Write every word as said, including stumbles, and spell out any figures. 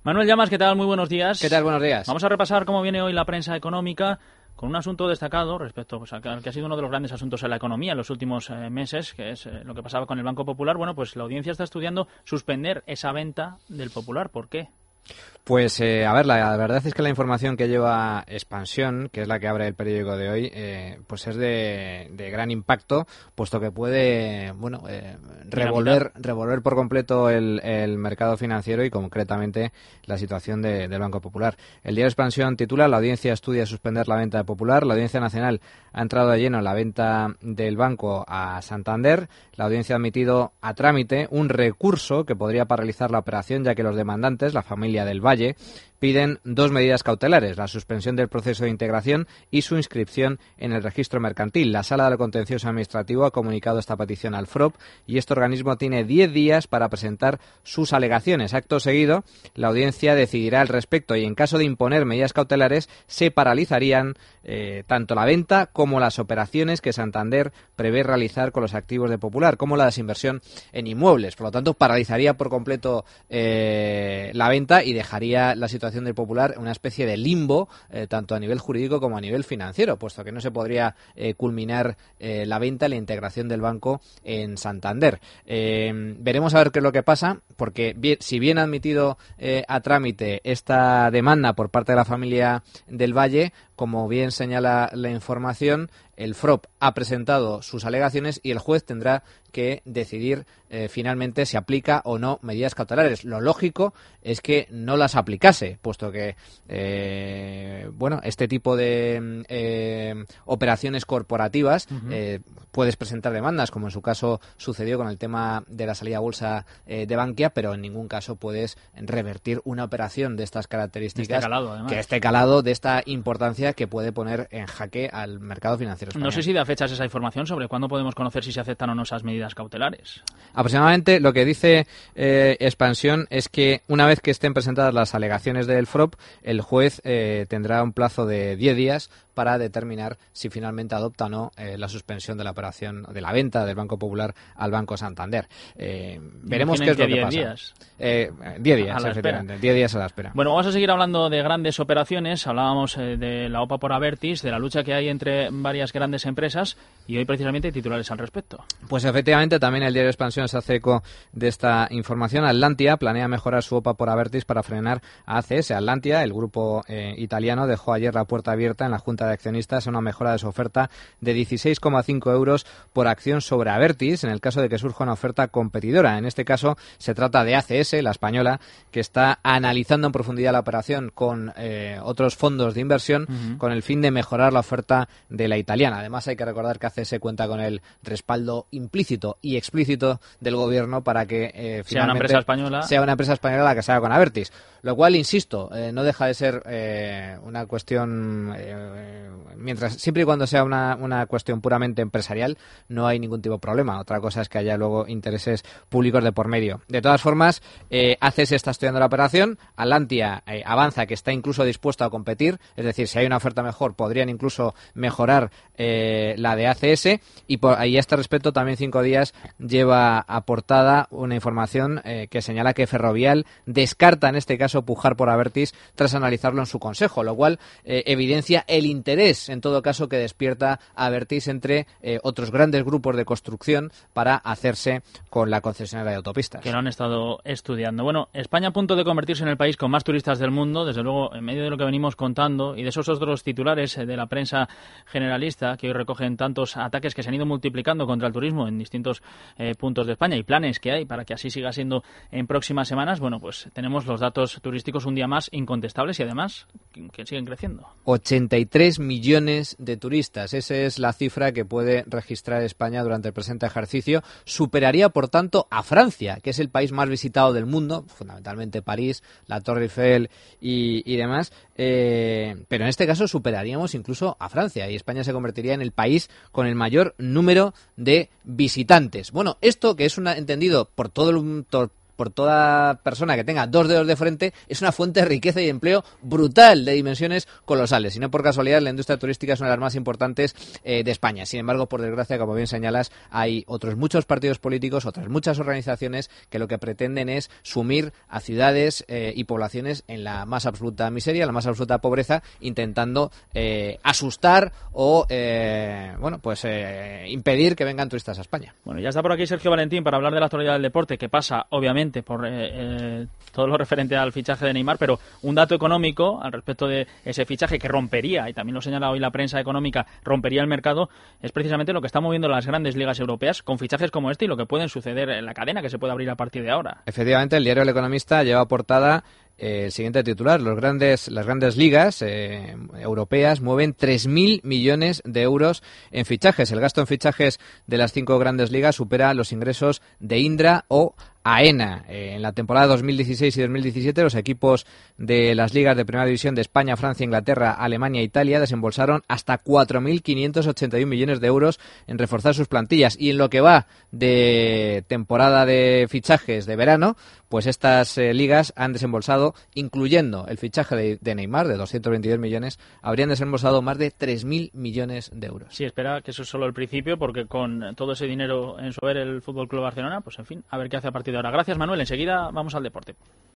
Manuel Llamas, ¿qué tal? Muy buenos días. ¿Qué tal? Buenos días. Vamos a repasar cómo viene hoy la prensa económica con un asunto destacado respecto pues, a que ha sido uno de los grandes asuntos en la economía en los últimos eh, meses, que es eh, lo que pasaba con el Banco Popular. Bueno, pues la audiencia está estudiando suspender esa venta del Popular. ¿Por qué? Pues, eh, a ver, la, la verdad es que la información que lleva Expansión, que es la que abre el periódico de hoy, eh, pues es de, de gran impacto, puesto que puede, bueno, eh, revolver, revolver por completo el, el mercado financiero y concretamente la situación de, del Banco Popular. El diario Expansión titula: la audiencia estudia suspender la venta de Popular. La Audiencia Nacional ha entrado de lleno en la venta del banco a Santander. La audiencia ha admitido a trámite un recurso que podría paralizar la operación, ya que los demandantes, la familia del Valle, piden dos medidas cautelares: la suspensión del proceso de integración y su inscripción en el registro mercantil. La Sala del Contencioso Administrativo ha comunicado esta petición al F R O P y este organismo tiene diez días para presentar sus alegaciones. Acto seguido, la audiencia decidirá al respecto y en caso de imponer medidas cautelares se paralizarían eh, tanto la venta como las operaciones que Santander prevé realizar con los activos de Popular, como la desinversión en inmuebles. Por lo tanto, paralizaría por completo eh, la venta y dejaría la situación del Popular una especie de limbo, eh, tanto a nivel jurídico como a nivel financiero, puesto que no se podría eh, culminar eh, la venta y la integración del banco en Santander. Eh, veremos a ver qué es lo que pasa, porque bien, si bien ha admitido eh, a trámite esta demanda por parte de la familia del Valle, como bien señala la información, el F R O P ha presentado sus alegaciones y el juez tendrá que decidir eh, finalmente si aplica o no medidas cautelares. Lo lógico es que no las aplicase, puesto que eh, bueno, este tipo de eh, operaciones corporativas, uh-huh. eh, puedes presentar demandas, como en su caso sucedió con el tema de la salida a bolsa eh, de Bankia, pero en ningún caso puedes revertir una operación de estas características, de este calado, además. que este calado, de esta importancia, que puede poner en jaque al mercado financiero español. No sé si da fechas esa información sobre cuándo podemos conocer si se aceptan o no esas medidas cautelares. Aproximadamente lo que dice eh, Expansión es que una vez que estén presentadas las alegaciones del F R O P, el juez eh, tendrá un plazo de diez días para determinar si finalmente adopta o no eh, la suspensión de la operación de la venta del Banco Popular al Banco Santander. Eh, veremos qué es lo que pasa. Días. Eh, diez días, efectivamente. diez días a la espera. Bueno, vamos a seguir hablando de grandes operaciones. Hablábamos eh, de la OPA por Abertis, de la lucha que hay entre varias grandes empresas, y hoy precisamente hay titulares al respecto. Pues efectivamente, también el diario Expansión se hace eco de esta información. Atlantia planea mejorar su OPA por Abertis para frenar a A C S. Atlantia, el grupo eh, italiano, dejó ayer la puerta abierta en la Junta de Accionistas a una mejora de su oferta de dieciséis coma cinco euros por acción sobre Abertis, en el caso de que surja una oferta competidora. En este caso se trata de A C S, la española, que está analizando en profundidad la operación con eh, otros fondos de inversión, uh-huh. con el fin de mejorar la oferta de la italiana. Además, hay que recordar que A C S cuenta con el respaldo implícito y explícito del gobierno para que eh, sea una empresa española sea una empresa española la que se haga con Abertis. Lo cual, insisto, eh, no deja de ser eh, una cuestión, eh, mientras siempre y cuando sea una, una cuestión puramente empresarial, no hay ningún tipo de problema. Otra cosa es que haya luego intereses públicos de por medio. De todas formas, eh, A C S está estudiando la operación, Atlantia eh, avanza que está incluso dispuesto a competir, es decir, si hay una oferta mejor, podrían incluso mejorar eh, la de A C S, y, por, y a este respecto también Cinco Días lleva aportada una información eh, que señala que Ferrovial descarta en este caso pujar por Abertis tras analizarlo en su consejo, lo cual eh, evidencia el interés, en todo caso, que despierta Abertis entre eh, otros grandes grupos de construcción para hacerse con la concesionaria de autopistas. Que lo han estado estudiando. Bueno, España a punto de convertirse en el país con más turistas del mundo, desde luego, en medio de lo que venimos contando y de esos otros titulares de la prensa generalista que hoy recogen tantos ataques que se han ido multiplicando contra el turismo en distintos eh, puntos de España y planes que hay para que así siga siendo en próximas semanas. Bueno, pues tenemos los datos turísticos un día más incontestables y además que, que siguen creciendo. ochenta y tres millones de turistas. Esa es la cifra que puede registrar España durante el presente ejercicio. Superaría, por tanto, a Francia, que es el país más visitado del mundo, fundamentalmente París, la Torre Eiffel y, y demás. Eh, pero en este caso superaríamos incluso a Francia y España se convertiría en el país con el mayor número de visitantes. Bueno, esto que es una, entendido por todo el, to, por toda persona que tenga dos dedos de frente, es una fuente de riqueza y empleo brutal, de dimensiones colosales. Y no por casualidad, la industria turística es una de las más importantes eh, de España. Sin embargo, por desgracia, como bien señalas, hay otros muchos partidos políticos, otras muchas organizaciones que lo que pretenden es sumir a ciudades eh, y poblaciones en la más absoluta miseria, la más absoluta pobreza, intentando eh, asustar o eh, bueno, pues eh, impedir que vengan turistas a España. Bueno, ya está por aquí Sergio Valentín para hablar de la actualidad del deporte, que pasa, obviamente, por eh, eh, todo lo referente al fichaje de Neymar, pero un dato económico al respecto de ese fichaje que rompería, y también lo señala hoy la prensa económica, rompería el mercado, es precisamente lo que está moviendo las grandes ligas europeas con fichajes como este y lo que pueden suceder en la cadena que se puede abrir a partir de ahora. Efectivamente, el diario El Economista lleva portada eh, el siguiente titular: los grandes, las grandes ligas eh, europeas mueven tres mil millones de euros en fichajes. El gasto en fichajes de las cinco grandes ligas supera los ingresos de Indra o AENA. Eh, en la temporada dos mil dieciséis y dos mil diecisiete, los equipos de las ligas de Primera División de España, Francia, Inglaterra, Alemania e Italia desembolsaron hasta cuatro mil quinientos ochenta y uno millones de euros en reforzar sus plantillas. Y en lo que va de temporada de fichajes de verano, pues estas eh, ligas han desembolsado, incluyendo el fichaje de, de Neymar, de doscientos veintidós millones, habrían desembolsado más de tres mil millones de euros. Sí, espera que eso es solo el principio, porque con todo ese dinero en su haber el F C Barcelona, pues en fin, a ver qué hace a partir de ahora. Gracias, Manuel. Enseguida vamos al deporte.